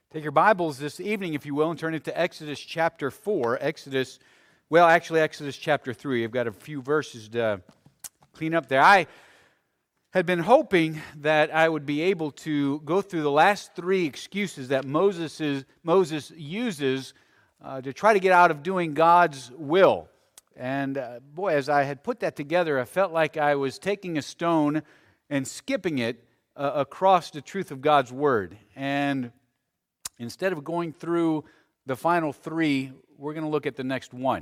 Take your Bibles this evening, if you will, and turn it to Exodus chapter 4. Exodus chapter 3. I've got a few verses to clean up there. I had been hoping that I would be able to go through the last three excuses that Moses uses to try to get out of doing God's will. And boy, as I had put that together, I felt like I was taking a stone and skipping it across the truth of God's Word. And instead of going through the final three, we're going to look at the next one.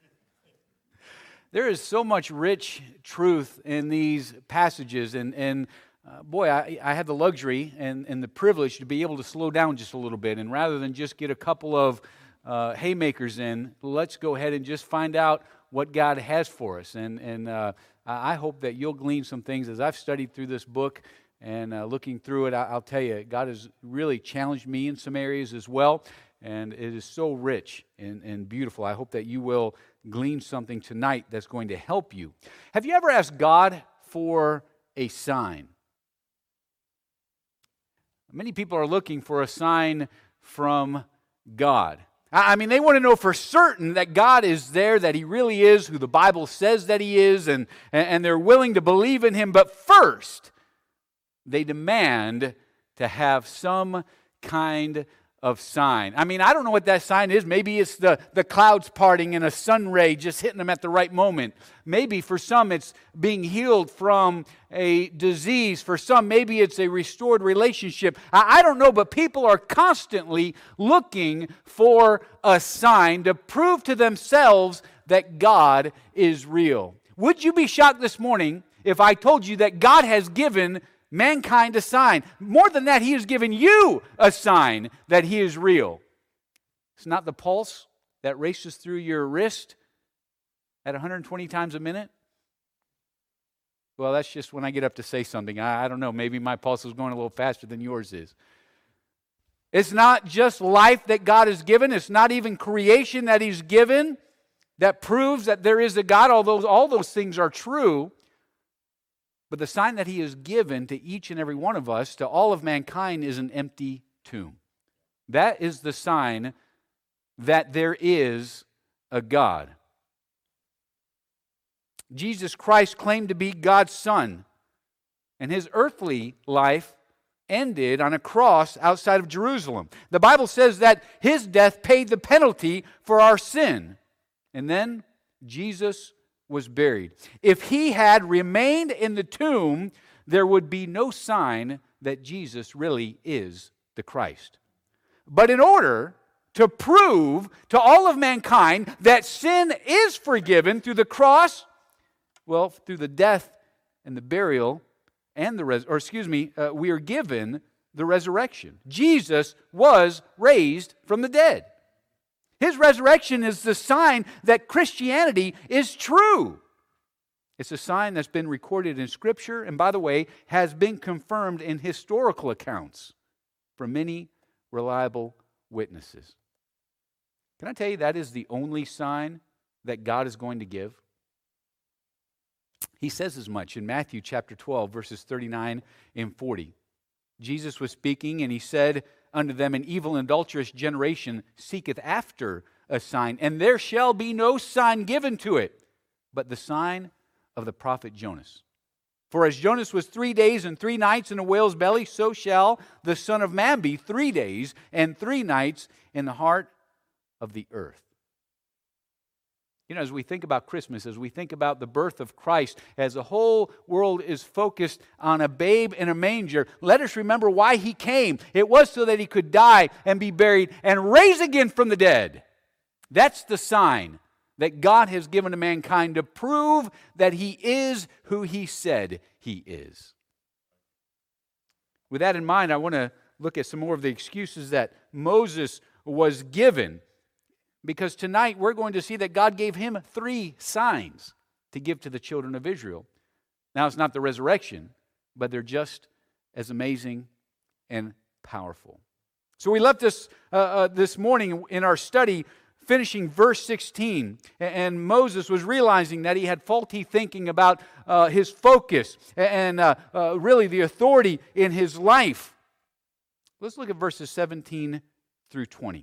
There is so much rich truth in these passages, and boy, I had the luxury and the privilege to be able to slow down just a little bit, and rather than just get a couple of haymakers in, let's go ahead and just find out what God has for us. And I hope that you'll glean some things as I've studied through this book. And looking through it, I'll tell you, God has really challenged me in some areas as well. And it is so rich and beautiful. I hope that you will glean something tonight that's going to help you. Have you ever asked God for a sign? Many people are looking for a sign from God. I mean, they want to know for certain that God is there, that He really is who the Bible says that He is, and they're willing to believe in Him. But first, they demand to have some kind of sign. I mean, I don't know what that sign is. Maybe it's the clouds parting and a sun ray just hitting them at the right moment. Maybe for some it's being healed from a disease. For some, maybe it's a restored relationship. I don't know, but people are constantly looking for a sign to prove to themselves that God is real. Would you be shocked this morning if I told you that God has given mankind a sign? More than that, He has given you a sign that He is real. It's not the pulse that races through your wrist at 120 times a minute. Well, that's just when I get up to say something. I don't know, maybe my pulse is going a little faster than yours is. It's not just life that God has given. It's not even creation that He's given that proves that there is a God, although all those things are true. But the sign that He has given to each and every one of us, to all of mankind, is an empty tomb. That is the sign that there is a God. Jesus Christ claimed to be God's Son, and His earthly life ended on a cross outside of Jerusalem. The Bible says that His death paid the penalty for our sin. And then Jesus was buried. If He had remained in the tomb, there would be no sign that Jesus really is the Christ. But in order to prove to all of mankind that sin is forgiven through the cross, well, through the death and the burial and we are given the resurrection. Jesus was raised from the dead. His resurrection is the sign that Christianity is true. It's a sign that's been recorded in Scripture and, by the way, has been confirmed in historical accounts from many reliable witnesses. Can I tell you that is the only sign that God is going to give? He says as much in Matthew chapter 12, verses 39 and 40. Jesus was speaking and He said unto them, an evil and adulterous generation seeketh after a sign, and there shall be no sign given to it, but the sign of the prophet Jonas. For as Jonas was 3 days and 3 nights in a whale's belly, so shall the Son of Man be 3 days and 3 nights in the heart of the earth. You know, as we think about Christmas, as we think about the birth of Christ, as the whole world is focused on a babe in a manger, let us remember why He came. It was so that He could die and be buried and raise again from the dead. That's the sign that God has given to mankind to prove that He is who He said He is. With that in mind, I want to look at some more of the excuses that Moses was given. Because tonight we're going to see that God gave him 3 signs to give to the children of Israel. Now it's not the resurrection, but they're just as amazing and powerful. So we left this morning in our study finishing verse 16. And Moses was realizing that he had faulty thinking about his focus and really the authority in his life. Let's look at verses 17 through 20.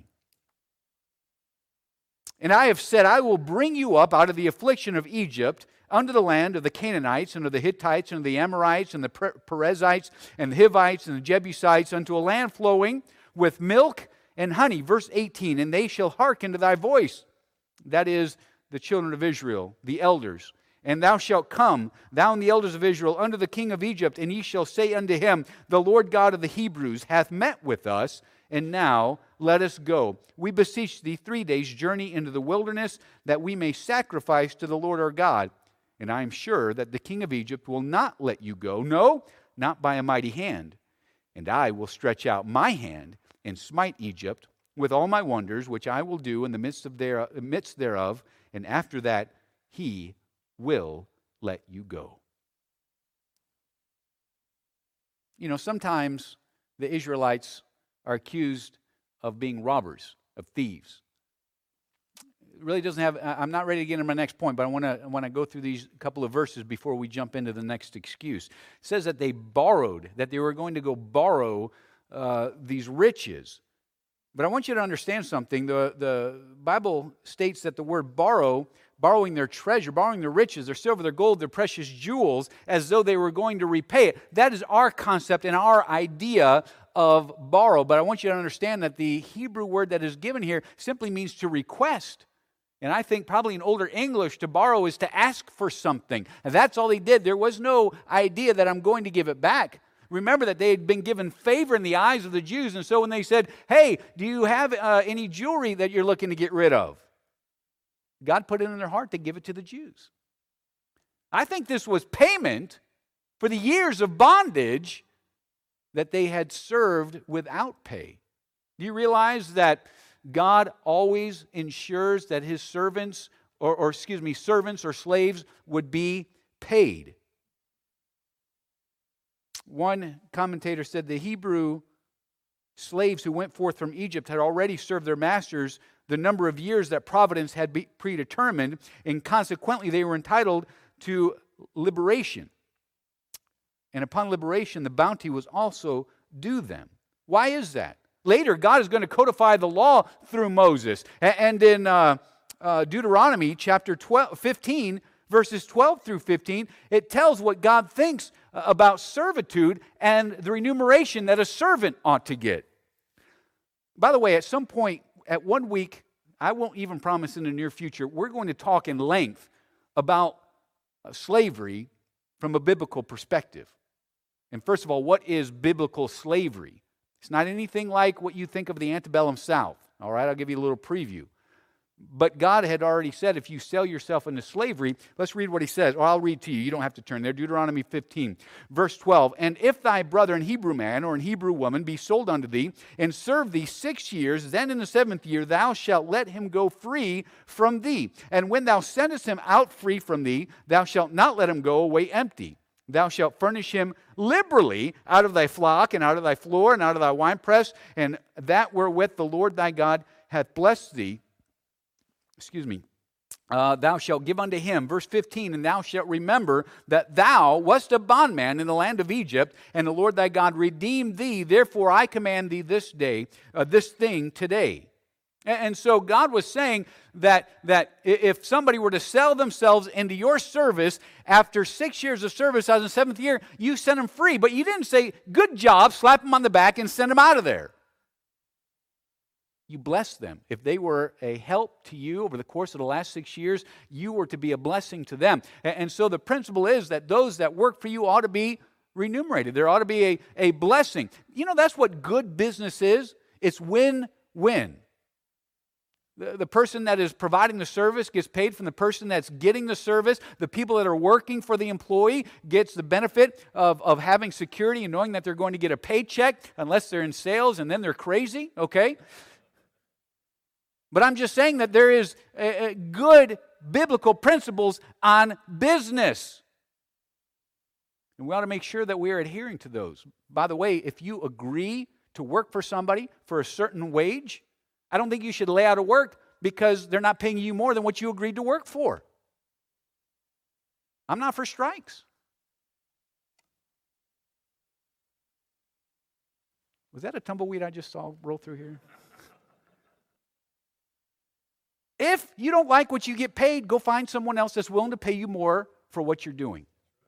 And I have said, I will bring you up out of the affliction of Egypt unto the land of the Canaanites, and of the Hittites, and of the Amorites, and the Perizzites, and the Hivites, and the Jebusites, unto a land flowing with milk and honey. Verse 18, and they shall hearken to thy voice. That is the children of Israel, the elders. And thou shalt come, thou and the elders of Israel, unto the king of Egypt, and ye shall say unto him, the Lord God of the Hebrews hath met with us, and now let us go. We beseech thee 3 days' journey into the wilderness, that we may sacrifice to the Lord our God. And I am sure that the king of Egypt will not let you go, no, not by a mighty hand. And I will stretch out my hand and smite Egypt with all my wonders, which I will do in the midst thereof, and after that he will let you go. You know, sometimes the Israelites are accused of being robbers, of thieves. It really doesn't have, I'm not ready to get into my next point, but I want to go through these couple of verses before we jump into the next excuse. It says that they borrowed, that they were going to go borrow these riches. But I want you to understand something. The Bible states that the word borrow, borrowing their treasure, borrowing their riches, their silver, their gold, their precious jewels, as though they were going to repay it. That is our concept and our idea of borrow. But I want you to understand that the Hebrew word that is given here simply means to request. And I think probably in older English, to borrow is to ask for something. And that's all he did. There was no idea that I'm going to give it back. Remember that they had been given favor in the eyes of the Jews. And so when they said, hey, do you have any jewelry that you're looking to get rid of? God put it in their heart to give it to the Jews. I think this was payment for the years of bondage that they had served without pay. Do you realize that God always ensures that his servants or slaves would be paid? One commentator said the Hebrew slaves who went forth from Egypt had already served their masters the number of years that providence had predetermined, and consequently they were entitled to liberation. And upon liberation, the bounty was also due them. Why is that? Later, God is going to codify the law through Moses. And in Deuteronomy chapter 15, verses 12 through 15, it tells what God thinks about servitude and the remuneration that a servant ought to get. By the way, at some point, at 1 week, I won't even promise in the near future, we're going to talk in length about slavery from a biblical perspective. And first of all, what is biblical slavery? It's not anything like what you think of the antebellum South. All right, I'll give you a little preview. But God had already said if you sell yourself into slavery, let's read what he says. Or I'll read to you. You don't have to turn there. Deuteronomy 15, verse 12. And if thy brother an Hebrew man or an Hebrew woman be sold unto thee and serve thee 6 years, then in the 7th year thou shalt let him go free from thee. And when thou sendest him out free from thee, thou shalt not let him go away empty. Thou shalt furnish him liberally out of thy flock and out of thy floor and out of thy winepress, and that wherewith the Lord thy God hath blessed thee. Thou shalt give unto him, verse 15, and thou shalt remember that thou wast a bondman in the land of Egypt, and the Lord thy God redeemed thee. Therefore I command thee this day, this thing today. And so God was saying that if somebody were to sell themselves into your service after 6 years of service, out of the 7th year, you sent them free. But you didn't say, good job, slap them on the back, and send them out of there. You blessed them. If they were a help to you over the course of the last 6 years, you were to be a blessing to them. And so the principle is that those that work for you ought to be remunerated. There ought to be a blessing. You know, that's what good business is. It's win-win. The person that is providing the service gets paid from the person that's getting the service. The people that are working for the employee gets the benefit of having security and knowing that they're going to get a paycheck unless they're in sales and then they're crazy, okay? But I'm just saying that there is good biblical principles on business. And we ought to make sure that we are adhering to those. By the way, if you agree to work for somebody for a certain wage, I don't think you should lay out of work because they're not paying you more than what you agreed to work for. I'm not for strikes. Was that a tumbleweed I just saw roll through here? If you don't like what you get paid, go find someone else that's willing to pay you more for what you're doing.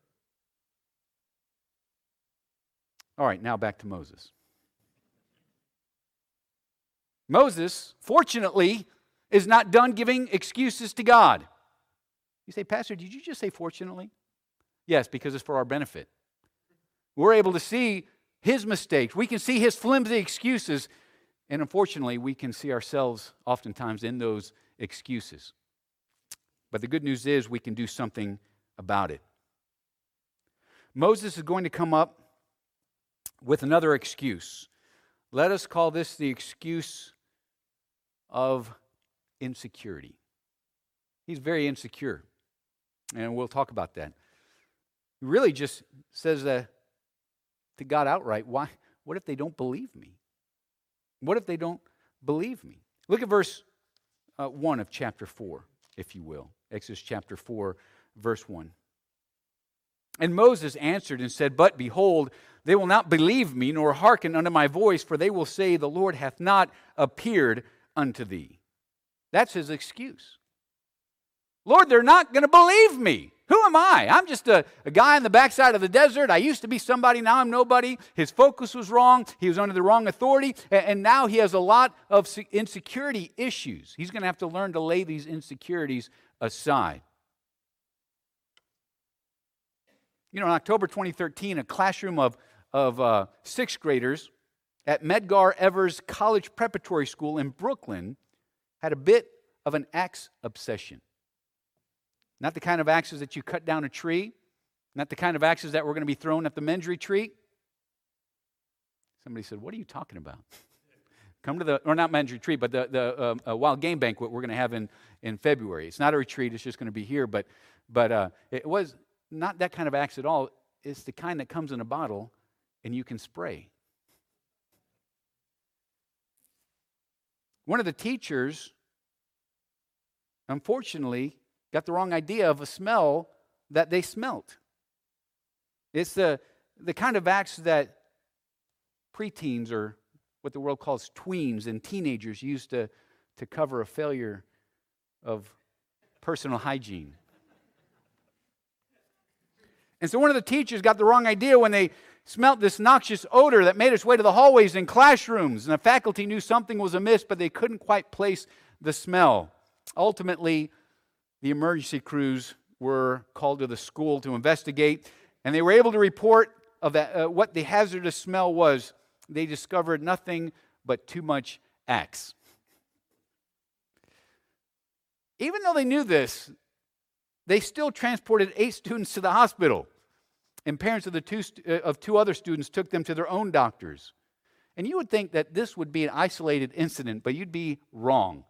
All right, now back to Moses. Moses, fortunately, is not done giving excuses to God. You say, Pastor, did you just say fortunately? Yes, because it's for our benefit. We're able to see his mistakes. We can see his flimsy excuses. And unfortunately, we can see ourselves oftentimes in those excuses. But the good news is we can do something about it. Moses is going to come up with another excuse. Let us call this the excuse of insecurity. He's very insecure, and we'll talk about that. He really just says to God outright, why? What if they don't believe me? What if they don't believe me? Look at verse 1 of chapter 4, if you will. Exodus chapter 4, verse 1. And Moses answered and said, But behold, they will not believe me, nor hearken unto my voice, for they will say, The Lord hath not appeared unto thee. That's his excuse. Lord, they're not going to believe me. Who am I? I'm just a guy in the backside of the desert. I used to be somebody, now I'm nobody. His focus was wrong. He was under the wrong authority. And now he has a lot of insecurity issues. He's going to have to learn to lay these insecurities aside. You know, in October 2013, a classroom of sixth graders at Medgar Evers College Preparatory School in Brooklyn had a bit of an axe obsession. Not the kind of axes that you cut down a tree, not the kind of axes that were going to be thrown at the men's retreat. Somebody said, what are you talking about? Come to the, or not men's retreat, but the wild game banquet we're going to have in February. It's not a retreat, it's just going to be here, but it was not that kind of axe at all. It's the kind that comes in a bottle and you can spray. One of the teachers, unfortunately, got the wrong idea of a smell that they smelt. It's the kind of axe that preteens, or what the world calls tweens, and teenagers use to cover a failure of personal hygiene. And so one of the teachers got the wrong idea when they smelt this noxious odor that made its way to the hallways and classrooms. And the faculty knew something was amiss, but they couldn't quite place the smell. Ultimately, the emergency crews were called to the school to investigate, and they were able to report of what the hazardous smell was. They discovered nothing but too much axe. Even though they knew this, they still transported 8 students to the hospital, and parents of two other students took them to their own doctors. And you would think that this would be an isolated incident, but you'd be wrong.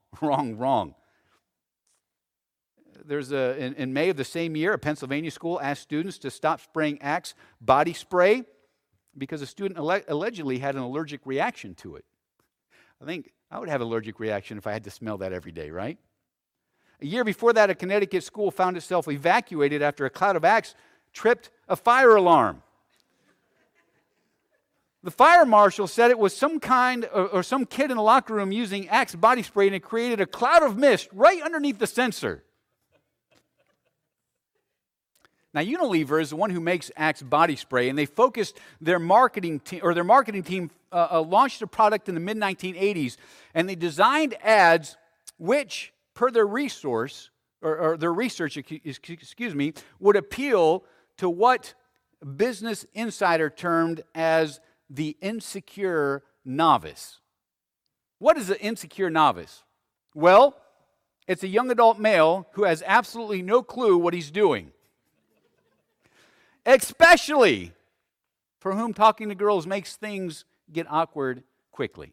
There's in May of the same year, a Pennsylvania school asked students to stop spraying Axe body spray because a student allegedly had an allergic reaction to it. I think I would have an allergic reaction if I had to smell that every day, right? A year before that, a Connecticut school found itself evacuated after a cloud of Axe tripped a fire alarm. The fire marshal said it was some kind or some kid in the locker room using Axe body spray, and it created a cloud of mist right underneath the sensor. Now, Unilever is the one who makes Axe body spray, and they focused their marketing team, launched a product in the mid-1980s, and they designed ads which, per their research, would appeal to what Business Insider termed as the insecure novice. What is an insecure novice? Well, it's a young adult male who has absolutely no clue what he's doing. Especially for whom talking to girls makes things get awkward quickly.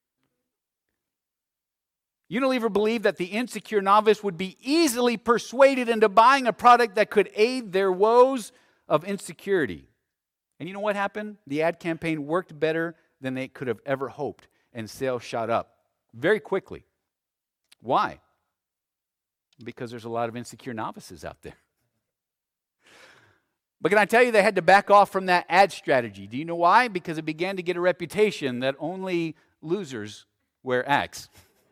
Unilever believed that the insecure novice would be easily persuaded into buying a product that could aid their woes of insecurity. And you know what happened? The ad campaign worked better than they could have ever hoped, and sales shot up very quickly. Why? Because there's a lot of insecure novices out there. But can I tell you, they had to back off from that ad strategy. Do you know why? Because it began to get a reputation that only losers wear Axe.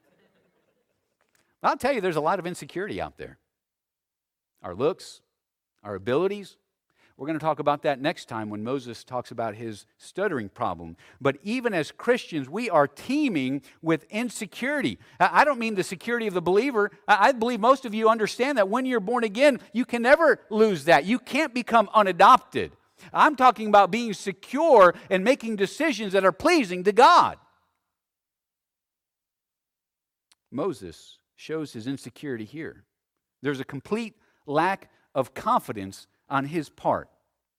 I'll tell you, there's a lot of insecurity out there. Our looks, our abilities. We're going to talk about that next time when Moses talks about his stuttering problem. But even as Christians, we are teeming with insecurity. I don't mean the security of the believer. I believe most of you understand that when you're born again, you can never lose that. You can't become unadopted. I'm talking about being secure and making decisions that are pleasing to God. Moses shows his insecurity here. There's a complete lack of confidence on his part.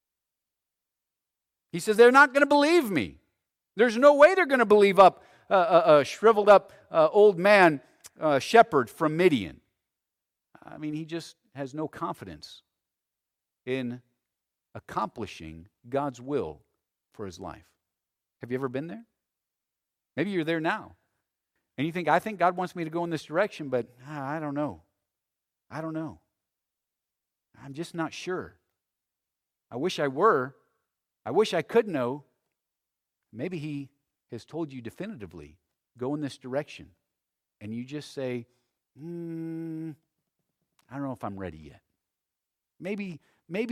He says, they're not going to believe me. There's no way they're going to believe a shriveled up old man shepherd from Midian. I mean, he just has no confidence in accomplishing God's will for his life. Have you ever been there? Maybe you're there now. And you think, I think God wants me to go in this direction, but I don't know. I don't know. I'm just not sure. I wish I were. I wish I could know. Maybe he has told you definitively, go in this direction. And you just say, I don't know if I'm ready yet. Maybe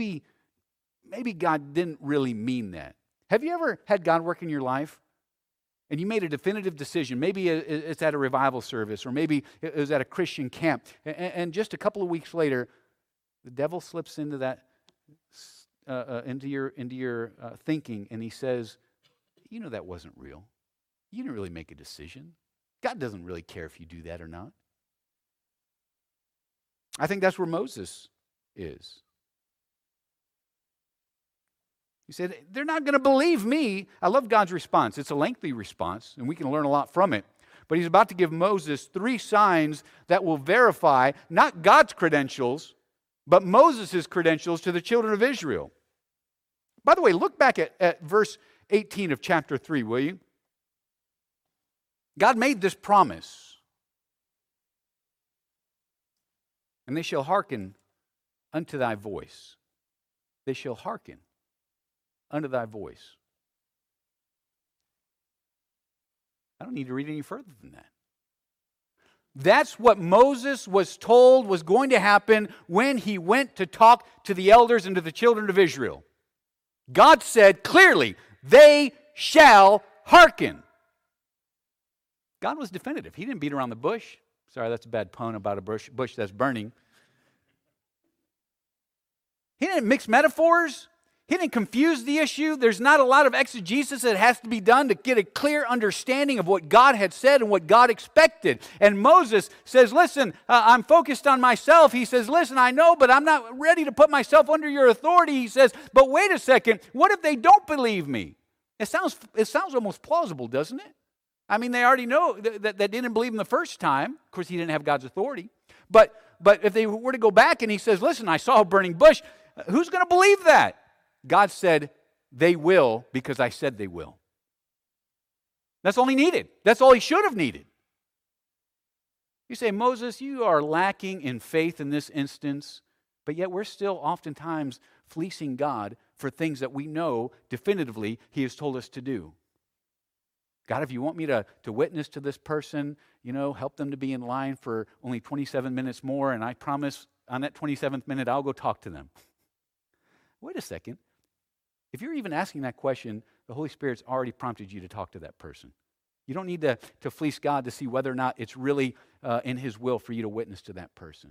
God didn't really mean that. Have you ever had God work in your life and you made a definitive decision? Maybe it's at a revival service, or maybe it was at a Christian camp. And just a couple of weeks later, the devil slips into that, into your thinking, and he says, "You know that wasn't real. You didn't really make a decision. God doesn't really care if you do that or not." I think that's where Moses is. He said, "They're not going to believe me." I love God's response. It's a lengthy response, and we can learn a lot from it. But he's about to give Moses 3 signs that will verify not God's credentials, but Moses' credentials to the children of Israel. By the way, look back at verse 18 of chapter 3, will you? God made this promise. "And they shall hearken unto thy voice." They shall hearken unto thy voice. I don't need to read any further than that. That's what Moses was told was going to happen when he went to talk to the elders and to the children of Israel. God said clearly, they shall hearken. God was definitive. He didn't beat around the bush. Sorry, that's a bad pun about a bush that's burning. He didn't mix metaphors. He didn't confuse the issue. There's not a lot of exegesis that has to be done to get a clear understanding of what God had said and what God expected. And Moses says, listen, I'm focused on myself. He says, listen, I know, but I'm not ready to put myself under your authority. He says, but wait a second, what if they don't believe me? It sounds almost plausible, doesn't it? I mean, they already know that they didn't believe him the first time. Of course, he didn't have God's authority. But if they were to go back and he says, listen, I saw a burning bush, who's going to believe that? God said, they will because I said they will. That's all he needed. That's all he should have needed. You say, Moses, you are lacking in faith in this instance, but yet we're still oftentimes fleecing God for things that we know definitively he has told us to do. God, if you want me to witness to this person, help them to be in line for only 27 minutes more, and I promise on that 27th minute I'll go talk to them. Wait a second. If you're even asking that question, the Holy Spirit's already prompted you to talk to that person. You don't need to fleece God to see whether or not it's really in his will for you to witness to that person.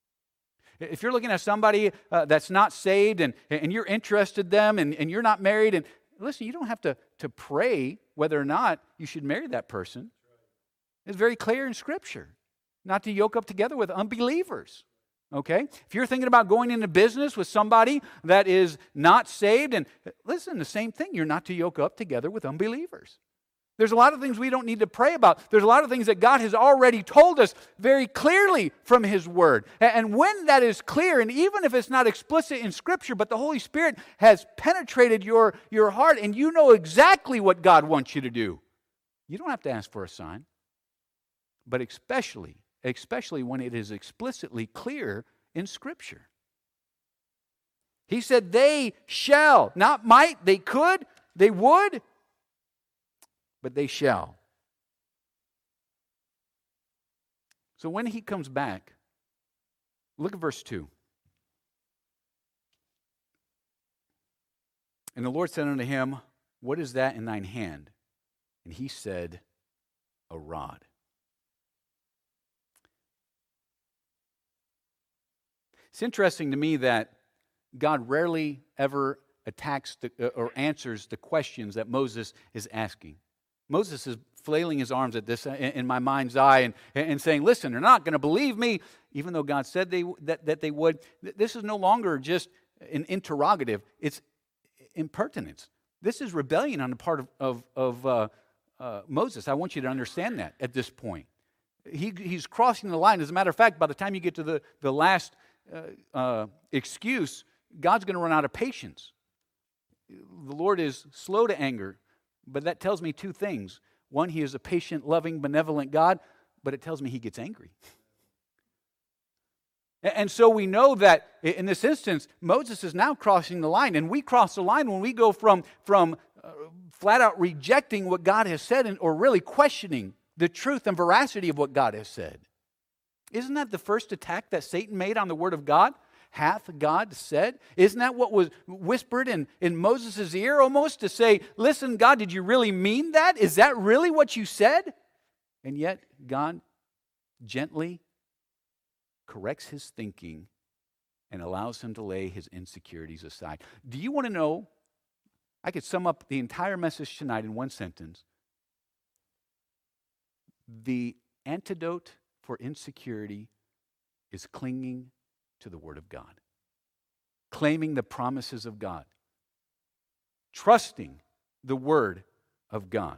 If you're looking at somebody that's not saved and you're interested in them and you're not married, and listen, you don't have to pray whether or not you should marry that person. It's very clear in Scripture not to yoke up together with unbelievers. Okay? If you're thinking about going into business with somebody that is not saved, and listen, the same thing, you're not to yoke up together with unbelievers. There's a lot of things we don't need to pray about. There's a lot of things that God has already told us very clearly from his word. And when that is clear, and even if it's not explicit in Scripture, but the Holy Spirit has penetrated your heart and you know exactly what God wants you to do, you don't have to ask for a sign. But especially when it is explicitly clear in Scripture. He said they shall, not might, they could, they would, but they shall. So when he comes back, look at verse 2. And the Lord said unto him, what is that in thine hand? And he said, a rod. It's interesting to me that God rarely ever attacks or answers the questions that Moses is asking. Moses is flailing his arms at this in my mind's eye and saying, listen, they're not going to believe me, even though God said that they would. This is no longer just an interrogative. It's impertinence. This is rebellion on the part of Moses. I want you to understand that at this point. He's crossing the line. As a matter of fact, by the time you get to the last excuse, God's going to run out of patience. The Lord is slow to anger, but that tells me two things. One, he is a patient, loving, benevolent God, but it tells me he gets angry. And so we know that in this instance, Moses is now crossing the line, and we cross the line when we go from flat out rejecting what God has said or really questioning the truth and veracity of what God has said. Isn't that the first attack that Satan made on the Word of God? Hath God said? Isn't that what was whispered in Moses' ear almost to say, listen, God, did you really mean that? Is that really what you said? And yet God gently corrects his thinking and allows him to lay his insecurities aside. Do you want to know? I could sum up the entire message tonight in one sentence. The antidote for insecurity is clinging to the Word of God, claiming the promises of God, trusting the Word of God.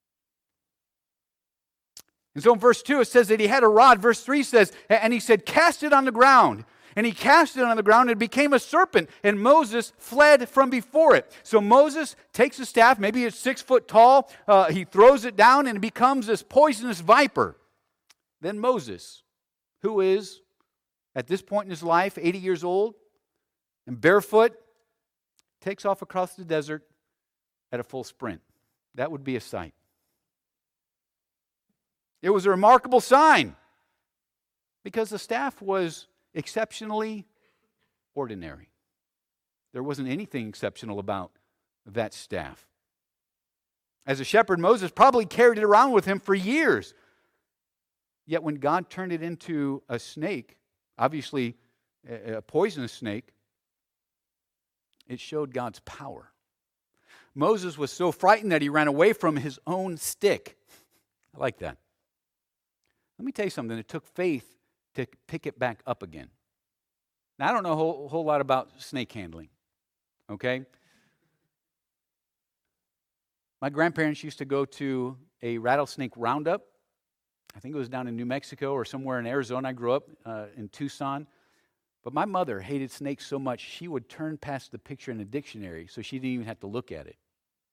And so in verse 2 it says that he had a rod. Verse 3 says, and he said, cast it on the ground. And he cast it on the ground and it became a serpent, and Moses fled from before it. So Moses takes a staff, maybe it's 6 foot tall, he throws it down and it becomes this poisonous viper. Then Moses, who is at this point in his life 80 years old and barefoot, takes off across the desert at a full sprint. That would be a sight. It was a remarkable sign because the staff was exceptionally ordinary. There wasn't anything exceptional about that staff. As a shepherd, Moses probably carried it around with him for years. Yet when God turned it into a snake, obviously a poisonous snake, it showed God's power. Moses was so frightened that he ran away from his own stick. I like that. Let me tell you something. It took faith to pick it back up again. Now, I don't know a whole lot about snake handling, okay? My grandparents used to go to a rattlesnake roundup. I think it was down in New Mexico or somewhere in Arizona. I grew up in Tucson. But my mother hated snakes so much, she would turn past the picture in the dictionary so she didn't even have to look at it.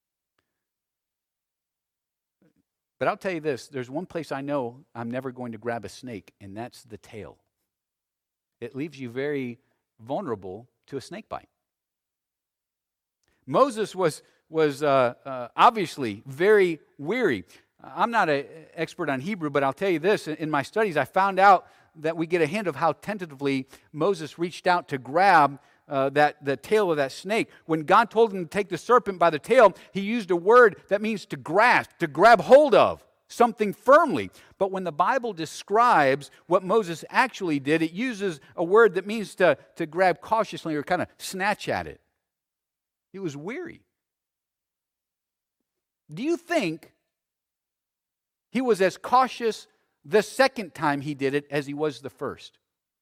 But I'll tell you this, there's one place I know I'm never going to grab a snake, and that's the tail. It leaves you very vulnerable to a snake bite. Moses was obviously very weary. I'm not an expert on Hebrew, but I'll tell you this. In my studies, I found out that we get a hint of how tentatively Moses reached out to grab the tail of that snake. When God told him to take the serpent by the tail, he used a word that means to grasp, to grab hold of something firmly. But when the Bible describes what Moses actually did, it uses a word that means to grab cautiously or kind of snatch at it. He was weary. Do you think he was as cautious the second time he did it as he was the first?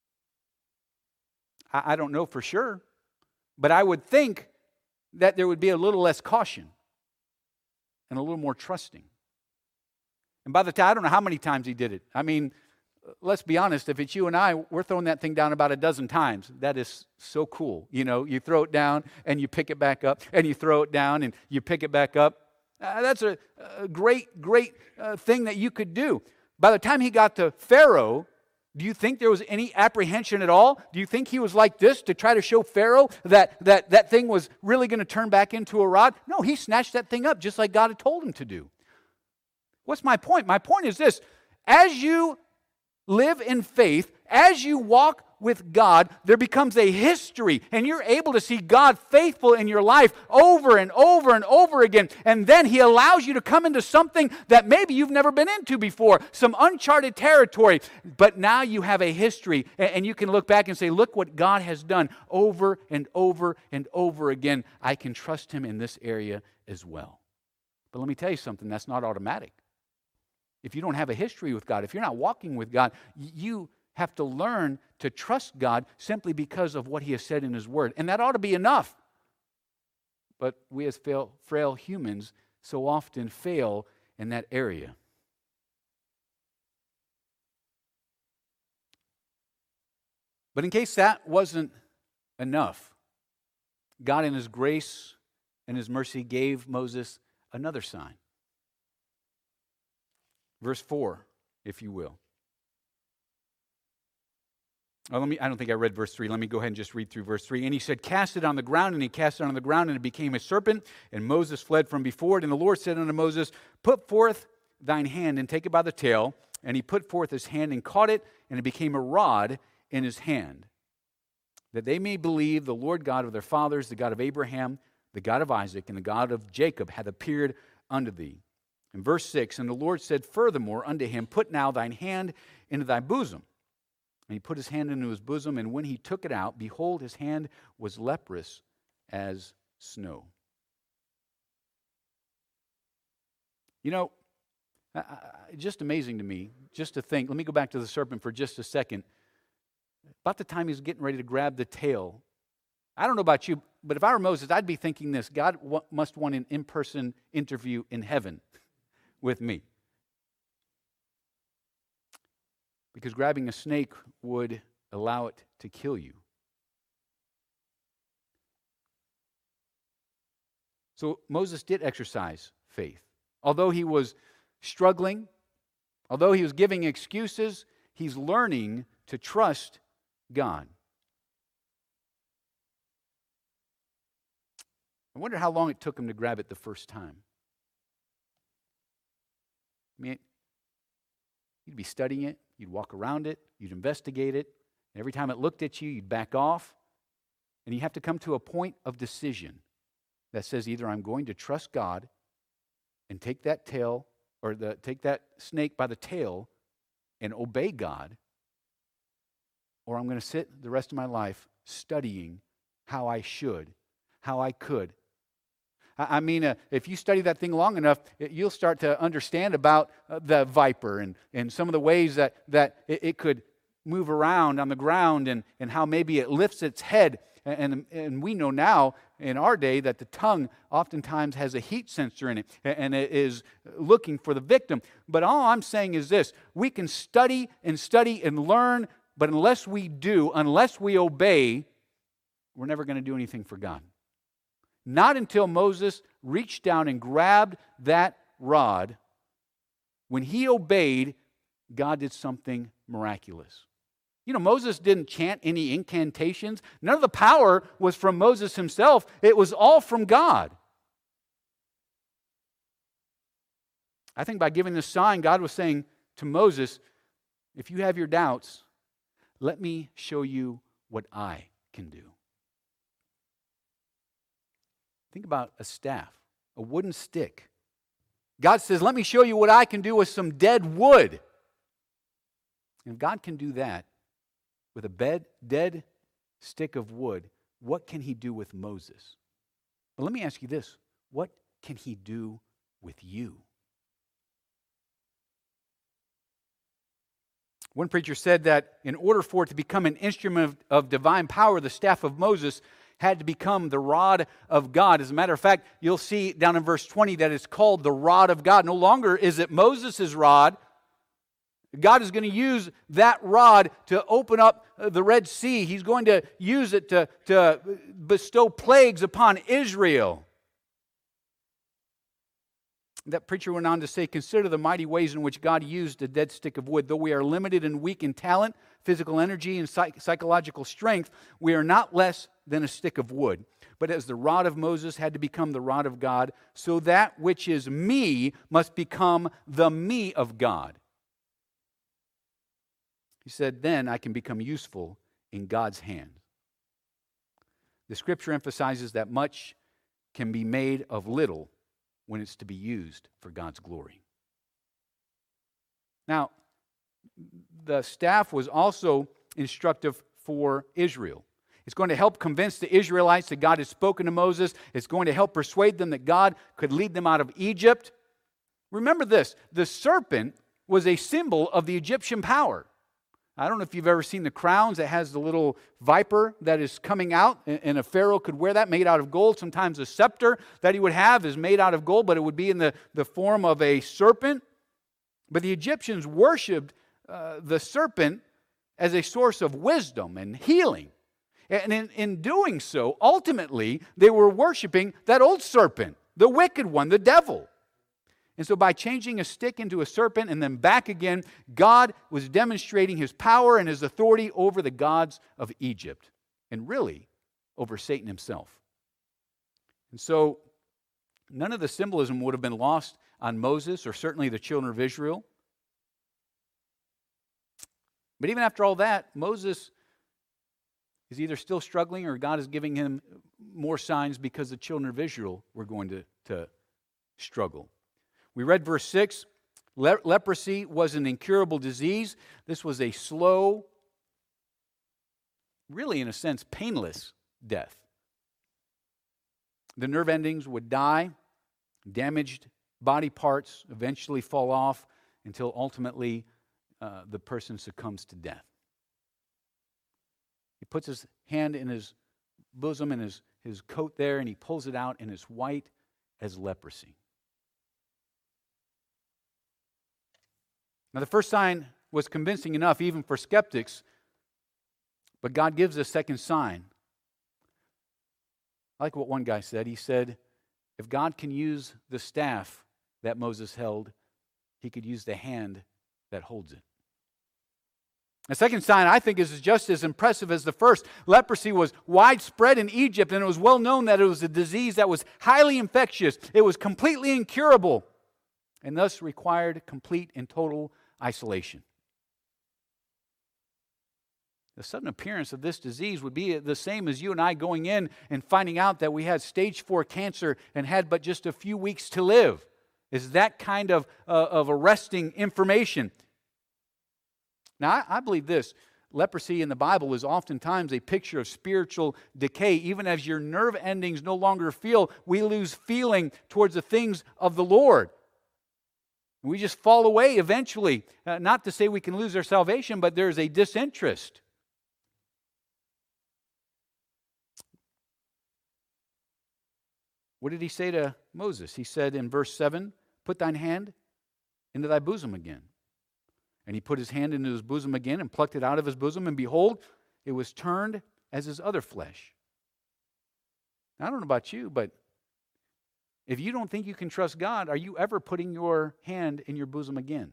I don't know for sure, but I would think that there would be a little less caution and a little more trusting. And by the time, I don't know how many times he did it. I mean, let's be honest, if it's you and I, we're throwing that thing down about a dozen times. That is so cool. You know, you throw it down and you pick it back up, and you throw it down and you pick it back up. That's a great thing that you could do. By the time he got to Pharaoh, Do you think there was any apprehension at all? Do you think he was like this to try to show Pharaoh that thing was really going to turn back into a rod? No, he snatched that thing up just like God had told him to do. What's my point? My point is this. As you live in faith, as you walk with God, there becomes a history, and you're able to see God faithful in your life over and over and over again. And then He allows you to come into something that maybe you've never been into before, some uncharted territory. But now you have a history, and you can look back and say, look what God has done over and over and over again. I can trust Him in this area as well. But let me tell you something, that's not automatic. If you don't have a history with God, if you're not walking with God, you have to learn to trust God simply because of what He has said in His Word. And that ought to be enough. But we as frail humans so often fail in that area. But in case that wasn't enough, God in His grace and His mercy gave Moses another sign. Verse 4, if you will. I don't think I read verse 3. Let me go ahead and just read through verse 3. And he said, cast it on the ground. And he cast it on the ground, and it became a serpent. And Moses fled from before it. And the Lord said unto Moses, put forth thine hand and take it by the tail. And he put forth his hand and caught it, and it became a rod in his hand, that they may believe the Lord God of their fathers, the God of Abraham, the God of Isaac, and the God of Jacob hath appeared unto thee. In verse 6, and the Lord said furthermore unto him, put now thine hand into thy bosom. And he put his hand into his bosom, and when he took it out, behold, his hand was leprous as snow. You know, just amazing to me, just to think, let me go back to the serpent for just a second. About the time he's getting ready to grab the tail, I don't know about you, but if I were Moses, I'd be thinking this, God must want an in-person interview in heaven with me. Because grabbing a snake would allow it to kill you. So Moses did exercise faith. Although he was struggling, although he was giving excuses, he's learning to trust God. I wonder how long it took him to grab it the first time. I mean, you'd be studying it, you'd walk around it, you'd investigate it, and every time it looked at you, you'd back off, and you have to come to a point of decision that says either I'm going to trust God and take that tail, or take that snake by the tail and obey God, or I'm going to sit the rest of my life studying how I should, how I could. I mean, if you study that thing long enough, you'll start to understand about the viper and some of the ways that it could move around on the ground and how maybe it lifts its head. And we know now in our day that the tongue oftentimes has a heat sensor in it and it is looking for the victim. But all I'm saying is this, we can study and learn, but unless we obey, we're never going to do anything for God. Not until Moses reached down and grabbed that rod. When he obeyed, God did something miraculous. You know, Moses didn't chant any incantations. None of the power was from Moses himself. It was all from God. I think by giving this sign, God was saying to Moses, if you have your doubts, let me show you what I can do. Think about a staff, a wooden stick. God says, let me show you what I can do with some dead wood. And if God can do that with a dead stick of wood, what can He do with Moses? But let me ask you this, what can He do with you? One preacher said that in order for it to become an instrument of divine power, the staff of Moses had to become the rod of God. As a matter of fact, you'll see down in verse 20 that it's called the rod of God. No longer is it Moses' rod. God is going to use that rod to open up the Red Sea. He's going to use it to bestow plagues upon Israel. That preacher went on to say, consider the mighty ways in which God used a dead stick of wood. Though we are limited and weak in talent, physical energy, and psychological strength, we are not less than a stick of wood. But as the rod of Moses had to become the rod of God, so that which is me must become the me of God. He said, then I can become useful in God's hand. The scripture emphasizes that much can be made of little when it's to be used for God's glory. Now, the staff was also instructive for Israel. It's going to help convince the Israelites that God has spoken to Moses. It's going to help persuade them that God could lead them out of Egypt. Remember this, the serpent was a symbol of the Egyptian power. I don't know if you've ever seen the crowns that has the little viper that is coming out, and a pharaoh could wear that, made out of gold. Sometimes a scepter that he would have is made out of gold, but it would be in the form of a serpent. But the Egyptians worshipped the serpent as a source of wisdom and healing. And in doing so, ultimately, they were worshiping that old serpent, the wicked one, the devil. And so by changing a stick into a serpent and then back again, God was demonstrating his power and his authority over the gods of Egypt, and really over Satan himself. And so none of the symbolism would have been lost on Moses or certainly the children of Israel. But even after all that, Moses is either still struggling or God is giving him more signs because the children of Israel were going to struggle. We read verse 6, leprosy was an incurable disease. This was a slow, really in a sense, painless death. The nerve endings would die, damaged body parts eventually fall off until ultimately the person succumbs to death. He puts his hand in his bosom and his coat there, and he pulls it out, and it's white as leprosy. Now, the first sign was convincing enough even for skeptics, but God gives a second sign. I like what one guy said. He said, if God can use the staff that Moses held, he could use the hand that holds it. The second sign, I think, is just as impressive as the first. Leprosy was widespread in Egypt, and it was well known that it was a disease that was highly infectious. It was completely incurable, and thus required complete and total isolation. The sudden appearance of this disease would be the same as you and I going in and finding out that we had stage 4 cancer and had but just a few weeks to live. Is that kind of arresting information. Now, I believe this. Leprosy in the Bible is oftentimes a picture of spiritual decay. Even as your nerve endings no longer feel, we lose feeling towards the things of the Lord. We just fall away eventually. Not to say we can lose our salvation, but there's a disinterest. What did he say to Moses? He said in verse 7, put thine hand into thy bosom again. And he put his hand into his bosom again and plucked it out of his bosom, and behold, it was turned as his other flesh. Now, I don't know about you, but if you don't think you can trust God, are you ever putting your hand in your bosom again?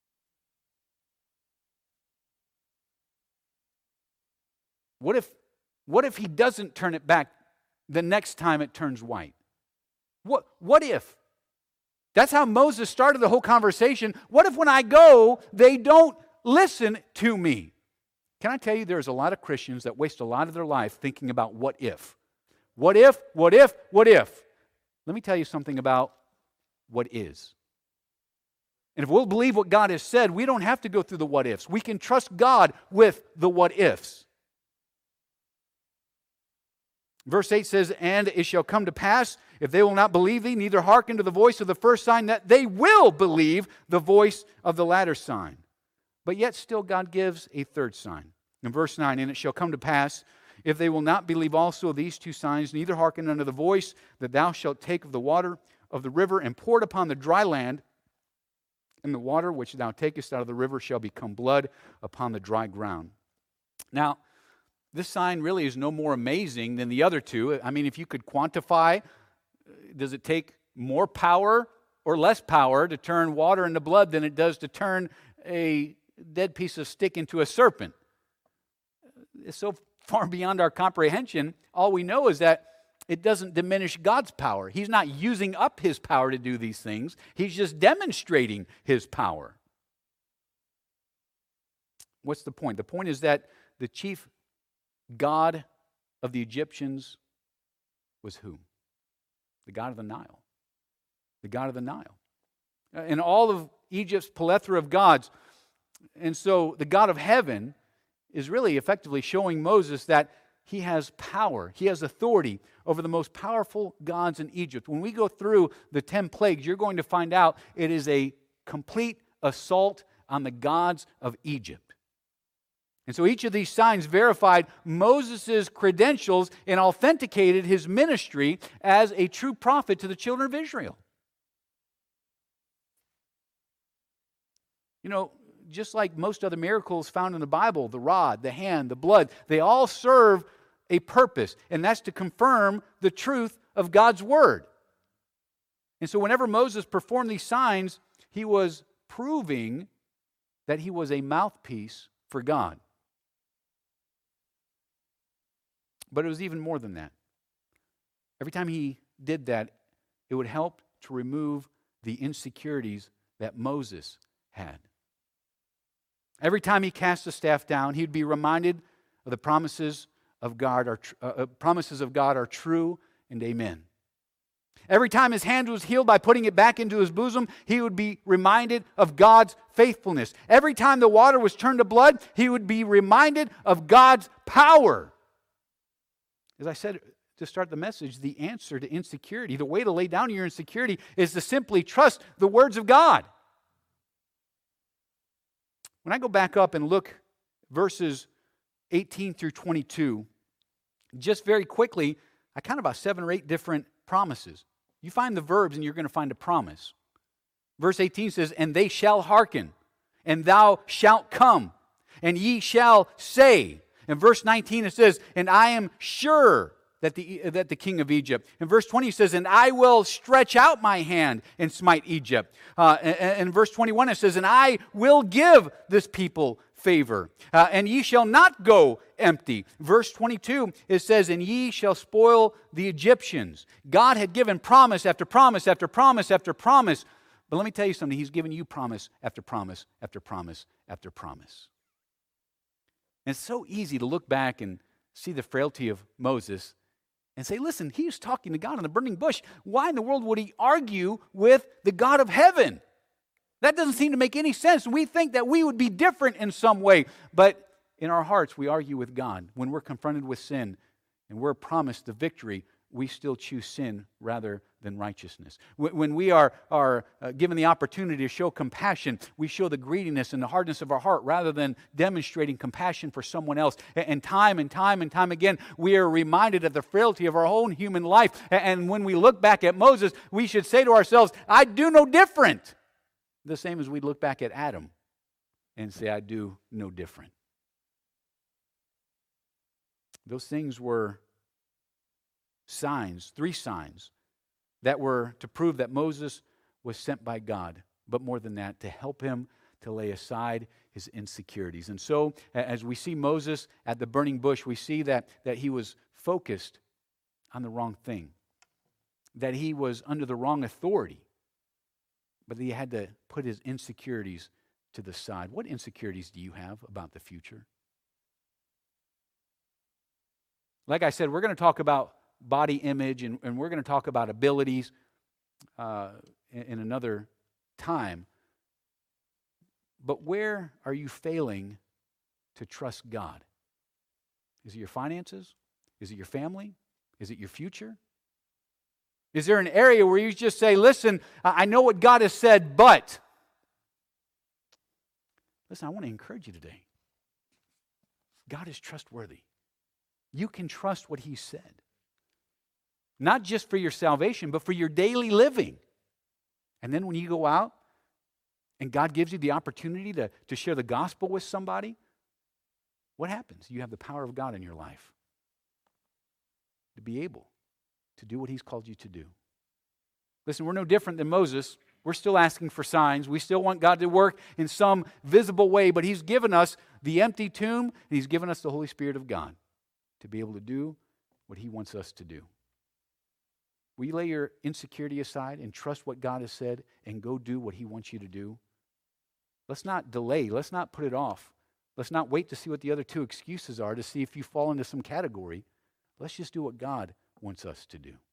What if he doesn't turn it back the next time it turns white? What if? That's how Moses started the whole conversation. What if when I go, they don't listen to me? Can I tell you, there's a lot of Christians that waste a lot of their life thinking about what if? What if? What if? What if? Let me tell you something about what is. And if we'll believe what God has said, we don't have to go through the what ifs. We can trust God with the what ifs. Verse 8 says, and it shall come to pass, if they will not believe thee, neither hearken to the voice of the first sign, that they will believe the voice of the latter sign. But yet still God gives a third sign. In verse 9, and it shall come to pass, if they will not believe also these two signs, neither hearken unto the voice, that thou shalt take of the water of the river and pour it upon the dry land, and the water which thou takest out of the river shall become blood upon the dry ground. Now, this sign really is no more amazing than the other two. I mean, if you could quantify, does it take more power or less power to turn water into blood than it does to turn a dead piece of stick into a serpent. It's so far beyond our comprehension. All we know is that it doesn't diminish God's power. He's not using up his power to do these things. He's just demonstrating his power. What's the point? The point is that the chief god of the Egyptians was who? The god of the Nile. The god of the Nile. In all of Egypt's plethora of gods, and so the God of heaven is really effectively showing Moses that he has power, he has authority over the most powerful gods in Egypt. When we go through the 10 plagues, you're going to find out it is a complete assault on the gods of Egypt. And so each of these signs verified Moses' credentials and authenticated his ministry as a true prophet to the children of Israel. You know, just like most other miracles found in the Bible, the rod, the hand, the blood, they all serve a purpose, and that's to confirm the truth of God's word. And so whenever Moses performed these signs, he was proving that he was a mouthpiece for God. But it was even more than that. Every time he did that, it would help to remove the insecurities that Moses had. Every time he cast the staff down, he'd be reminded of the promises of God are true and amen. Every time his hand was healed by putting it back into his bosom, he would be reminded of God's faithfulness. Every time the water was turned to blood, he would be reminded of God's power. As I said to start the message, the answer to insecurity, the way to lay down your insecurity is to simply trust the words of God. When I go back up and look verses 18 through 22, just very quickly, I count about 7 or 8 different promises. You find the verbs and you're going to find a promise. Verse 18 says, "And they shall hearken, and thou shalt come, and ye shall say." In verse 19 it says, "And I am sure that the king of Egypt." In verse 20 it says, "And I will stretch out my hand and smite Egypt." In verse 21 it says, "And I will give this people favor, and ye shall not go empty." Verse 22 it says, "And ye shall spoil the Egyptians." God had given promise after promise after promise after promise. But let me tell you something, He's given you promise after promise after promise after promise. And it's so easy to look back and see the frailty of Moses and say, listen, he was talking to God in the burning bush. Why in the world would he argue with the God of heaven? That doesn't seem to make any sense. We think that we would be different in some way. But in our hearts, we argue with God. When we're confronted with sin and we're promised the victory, we still choose sin rather than righteousness. When we are given the opportunity to show compassion, we show the greediness and the hardness of our heart rather than demonstrating compassion for someone else. And time again, we are reminded of the frailty of our own human life. And when we look back at Moses, we should say to ourselves, I do no different. The same as we look back at Adam and say, I do no different. Those things were signs, 3 signs, that were to prove that Moses was sent by God, but more than that, to help him to lay aside his insecurities. And so, as we see Moses at the burning bush, we see that he was focused on the wrong thing, that he was under the wrong authority, but he had to put his insecurities to the side. What insecurities do you have about the future? Like I said, we're going to talk about body image, and we're going to talk about abilities in another time. But where are you failing to trust God? Is it your finances? Is it your family? Is it your future? Is there an area where you just say, listen, I know what God has said, but... Listen, I want to encourage you today. God is trustworthy. You can trust what He said. Not just for your salvation, but for your daily living. And then when you go out and God gives you the opportunity to share the gospel with somebody, what happens? You have the power of God in your life to be able to do what He's called you to do. Listen, we're no different than Moses. We're still asking for signs. We still want God to work in some visible way, but He's given us the empty tomb, and He's given us the Holy Spirit of God to be able to do what He wants us to do. Will you lay your insecurity aside and trust what God has said and go do what He wants you to do? Let's not delay. Let's not put it off. Let's not wait to see what the other two excuses are to see if you fall into some category. Let's just do what God wants us to do.